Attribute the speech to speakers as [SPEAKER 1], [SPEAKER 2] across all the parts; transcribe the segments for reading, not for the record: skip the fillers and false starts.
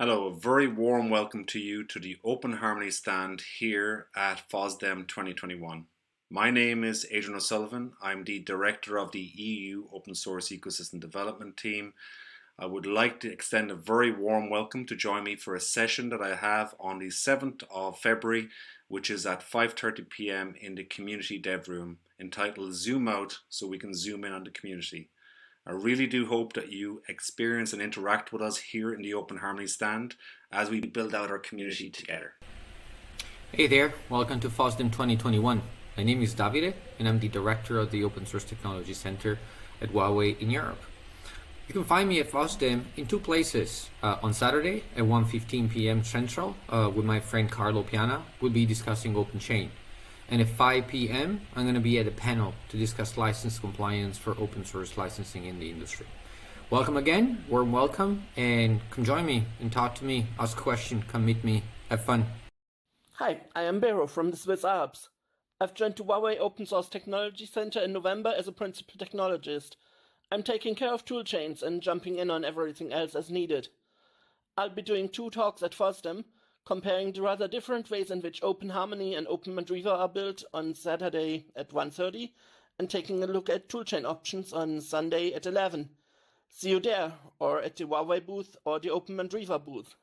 [SPEAKER 1] Hello, a very warm welcome to you to the Open Harmony stand here at FOSDEM 2021. My name is Adrian O'Sullivan. I'm the Director of the EU Open Source Ecosystem Development Team. I would like to extend a very warm welcome to join me for a session that I have on the 7th of February, which is at 5:30 p.m. in the Community Dev Room, entitled Zoom Out so we can zoom in on the community. I really do hope that you experience and interact with us here in the Open Harmony stand as we build out our community together.
[SPEAKER 2] Hey there, welcome to FOSDEM 2021. My name is Davide and I'm the Director of the Open Source Technology Center at Huawei in Europe. You can find me at FOSDEM in two places. On Saturday at 1:15 p.m. Central with my friend Carlo Piana. We'll be discussing OpenChain. And at 5 p.m., I'm going to be at a panel to discuss license compliance for open source licensing in the industry. Welcome again, warm welcome, and come join me and talk to me, ask a question, come meet me, have fun.
[SPEAKER 3] Hi, I am Bero from the Swiss Alps. I've joined the Huawei Open Source Technology Center in November as a principal technologist. I'm taking care of toolchains and jumping in on everything else as needed. I'll be doing two talks at FOSDEM, comparing the rather different ways in which OpenHarmony and OpenMandriva are built on Saturday at 1:30 and taking a look at toolchain options on Sunday at 11. See you there, or at the Huawei booth or the OpenMandriva booth.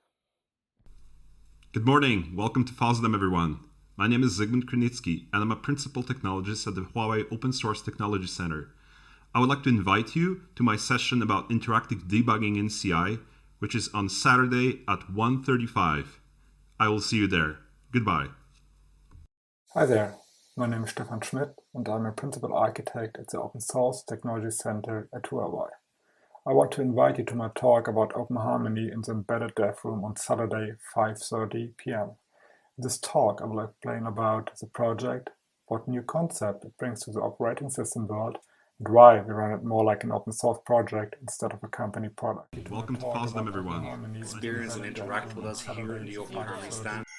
[SPEAKER 4] Good morning, welcome to FOSDEM everyone. My name is Zygmunt Krynitsky and I'm a Principal Technologist at the Huawei Open Source Technology Center. I would like to invite you to my session about interactive debugging in CI, which is on Saturday at 1:35. I will see you there. Goodbye.
[SPEAKER 5] Hi there, my name is Stefan Schmidt and I'm a Principal Architect at the Open Source Technology Center at Huawei. I want to invite you to my talk about OpenHarmony in the Embedded Dev Room on Saturday, 5:30 p.m. In this talk, I will explain about the project, what new concept it brings to the operating system world, and why we run it more like an open source project instead of a company product.
[SPEAKER 4] Welcome to FOSDEM everyone.
[SPEAKER 1] Experience and interact with us here in the Open Harmony stand.